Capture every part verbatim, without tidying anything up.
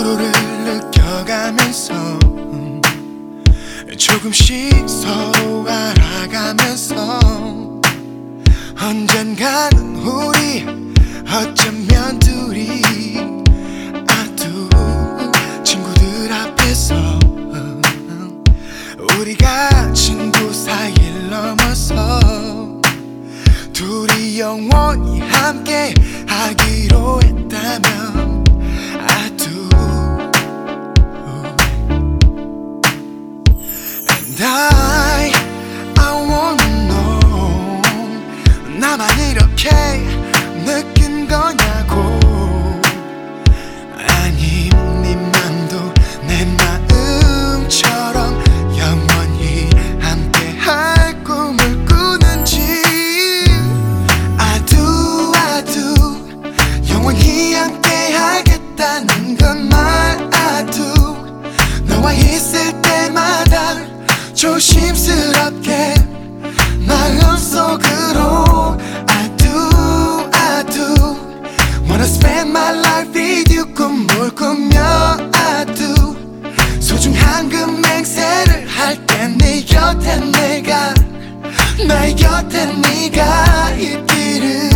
서로를 느껴가면서 조금씩 서로 알아가면서 언젠가는 우리 어쩌면 둘이 아두 친구들 앞에서 우리가 친구 사이를 넘어서 둘이 영원히 함께 하기로 했다면 아두 And I, I wanna know 나만 이렇게 느낀 거냐고 아님 네 맘도 내 마음처럼 영원히 함께 할 꿈을 꾸는지 아두 아두 영원히 함께 하겠다는 것만 아두 너와 있을 때마다 조심스럽게 마음속으로 I do, I do Wanna spend my life with you 꿈을 꾸며 I do 소중한 그 맹세를 할 때 네 곁에 내가 나의 곁에 네가 있기를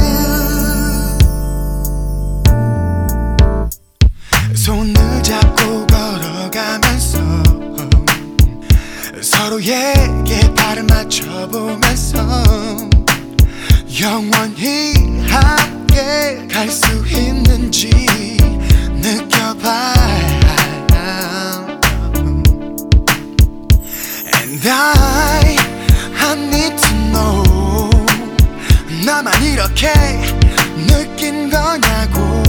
손을 잡고 걸어가면서 서로에게 발을 맞춰보면서 영원히 함께 갈 수 있는지 느껴봐 And I, I need to know 나만 이렇게 느낀 거냐고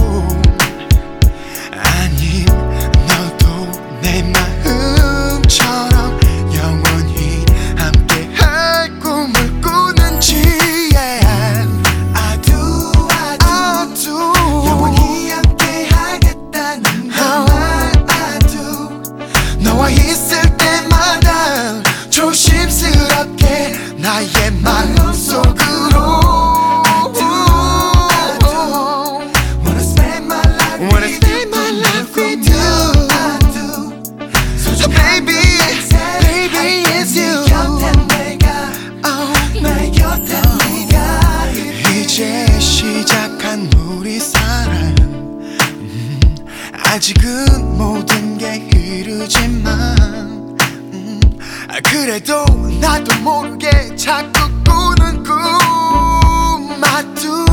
아님 너도 내 마음처럼 영원히 함께 할 꿈을 꾸는지 yeah. I do, I do, I do 영원히 함께 하겠다는 것만 I do 너와 있을 때마다 조심스럽게 나의 마음속으로 I do, I do Wanna spend my life Wanna spend my life with you I do So baby, baby it's you oh, 나의 곁에 네가 이제 시작한 우리 사랑 음, 아직은 모든 게 이르지만 음, 그래도 나도 모르게 자꾸 꾸는 꿈 I do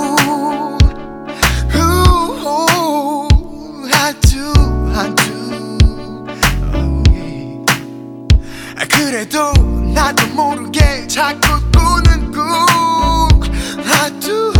Ooh, I do, I do oh, yeah. 그래도 나도 모르게 자꾸 꾸는 꿈 I do